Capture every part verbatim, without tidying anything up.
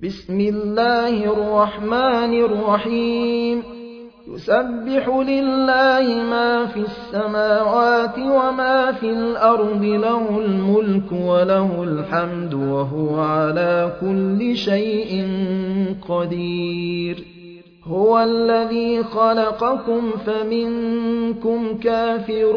بسم الله الرحمن الرحيم يسبح لله ما في السماوات وما في الأرض له الملك وله الحمد وهو على كل شيء قدير هو الذي خلقكم فمنكم كافر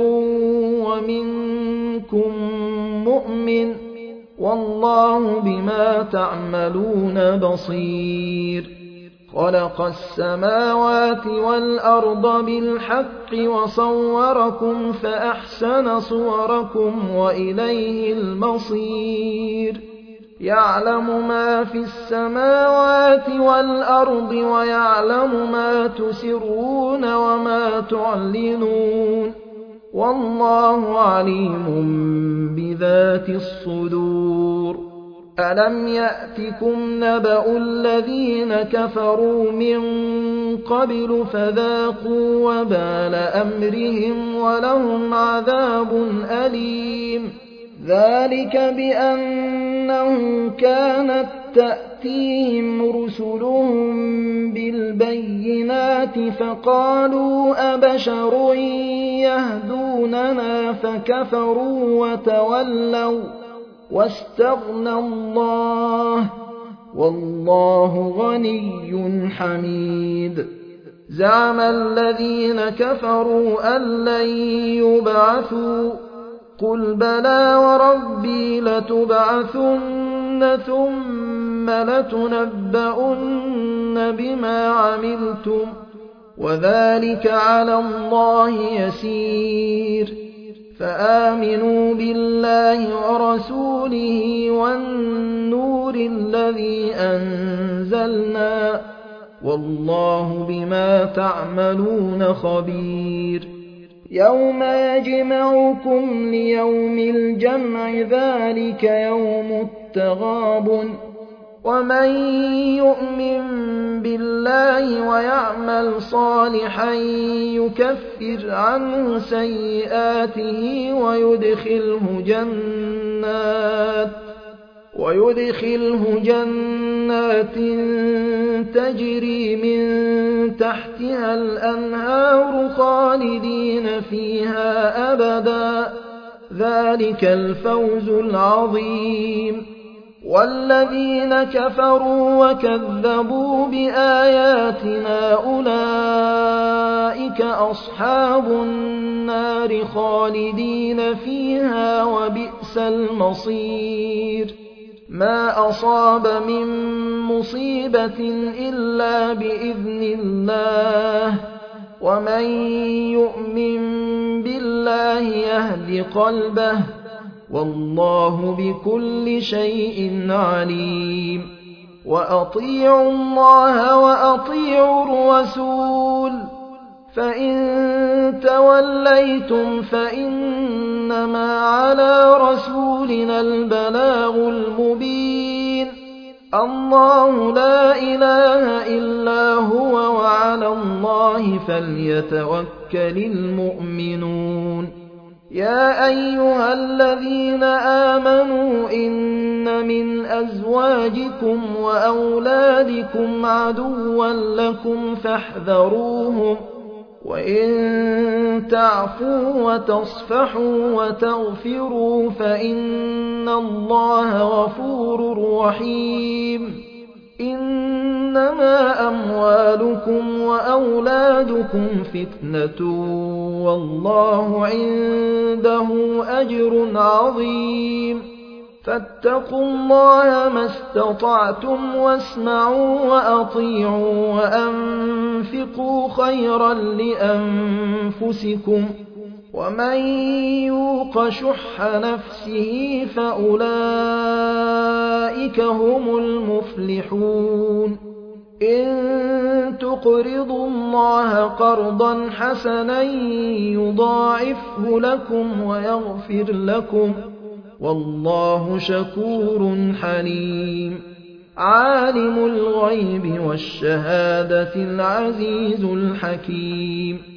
ومنكم مؤمن والله بما تعملون بصير خلق السماوات والأرض بالحق وصوركم فأحسن صوركم وإليه المصير يعلم ما في السماوات والأرض ويعلم ما تسرون وما تعلنون والله عليم بذات الصدور ألم يأتكم نبأ الذين كفروا من قبل فذاقوا وبال أمرهم ولهم عذاب أليم ذلك بأنه كانت تأتيهم رسلهم بالبينات فقالوا أبشر يهدوننا فكفروا وتولوا واستغنى الله والله غني حميد زعم الذين كفروا أن لن يبعثوا قل بلى وربي لتبعثن ثم لتنبؤن بما عملتم وذلك على الله يسير فآمنوا بالله ورسوله والنور الذي أنزلنا والله بما تعملون خبير يوم يجمعكم ليوم الجمع ذلك يوم التغابن ومن يؤمن بالله ويعمل صالحا يكفر عنه سيئاته ويدخله جنات ويدخله جنات تجري من تحتها الأنهار خالدين فيها أبدا ذلك الفوز العظيم والذين كفروا وكذبوا بآياتنا أولئك أصحاب النار خالدين فيها وبئس المصير ما أصاب من مصيبة إلا بإذن الله ومن يؤمن بالله يهد قلبه والله بكل شيء عليم وأطيعوا الله وأطيعوا الرسول فإن توليتم فإنما على رسولنا البلاغ المبين الله لا إله إلا هو وعلى الله فليتوكل المؤمنون يا أيها الذين آمنوا إن من أزواجكم وأولادكم عدوا لكم فاحذروهم وإن تعفوا وتصفحوا وتغفروا فإن الله غفور رحيم إنما أموالكم وأولادكم فتنة والله عنده أجر عظيم فاتقوا الله ما استطعتم واسمعوا وأطيعوا وأنفقوا خيرا لأنفسكم ومن يوق شح نفسه فأولئك هم المفلحون إن تقرضوا الله قرضا حسنا يضاعفه لكم ويغفر لكم والله شكور حليم عالم الغيب والشهادة العزيز الحكيم